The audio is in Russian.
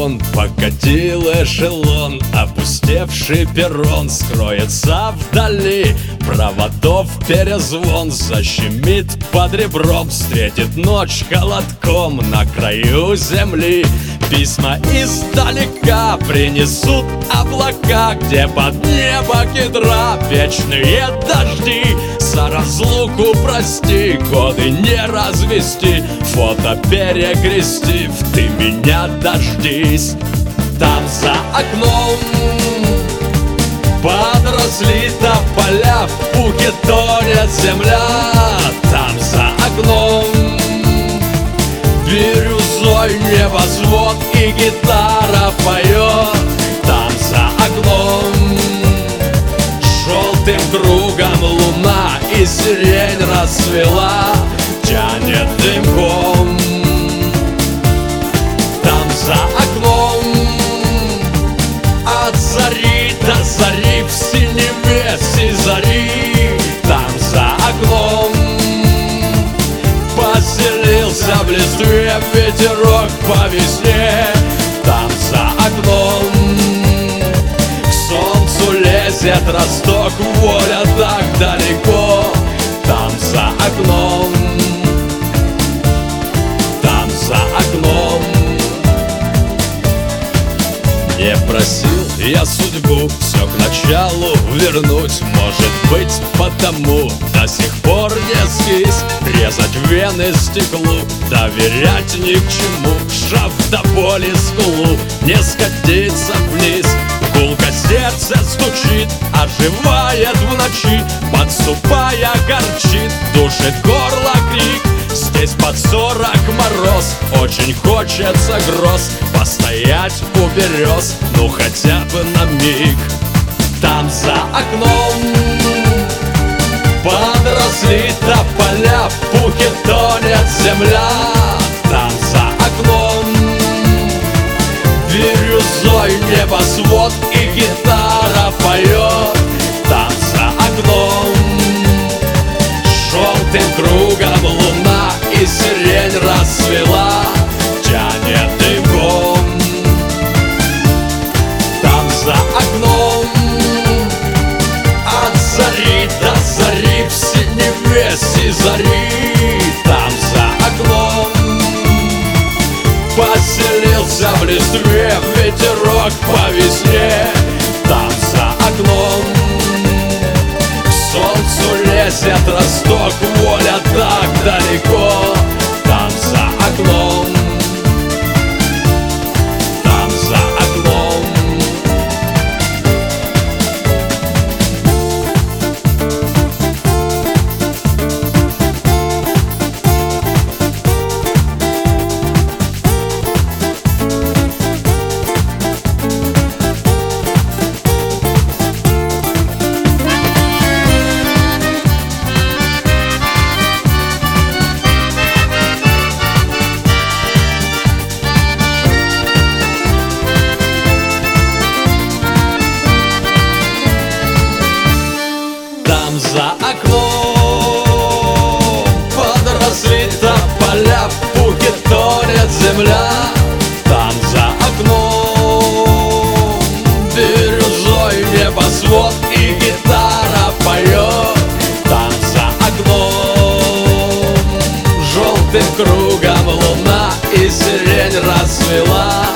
вагон, покатил эшелон. Опустевший перрон скроется вдали, проводов перезвон защемит под ребром. Встретит ночь холодком на краю земли. Письма издалека принесут облака, где под небо кедра вечные дожди. За разлуку прости, годы не развести, фото перекрестив, ты меня дождись. Там за окном подросли тополя, в пуке тонет земля. Там за окном бирюзой небосвод и гитара поет. Там за окном желтым кругом луна и сирень расцвела, тянет дымком. Там за окном от зари до зари в синеве зари. Там за окном поселился в листве ветерок по весне. Там за окном к солнцу лезет росток, воля так далеко. Там за окном, там за окном. Не просил я судьбу все к началу вернуть, может быть, потому до сих пор не скис. Резать вены стеклу, доверять ни к чему, сжав до боли скулу, не скатиться вниз. Гулко сердце стучит, оживает в ночи, подступая горчит, душит горло крик. Здесь под 40 мороз, очень хочется гроз, постоять у берез, ну хотя бы на миг. Там за окном подросли тополя, в пуке тонет земля. Там за окном бирюзой небосвод и гитара поет. Там за окном желтым кругом луна и сирень расцвела, тянет дымком. Там за окном от зари до зари в синеве зари. Там за окном поселился в листве ветерок по весне. Там за окном к солнцу лезет росток, воля так далеко. Там за окном, там за окном. Там за окном подросли тополя, в пуке тонет земля. Там за окном бирюзой небосвод и гитара поет. Там за окном желтым кругом луна и сирень расцвела.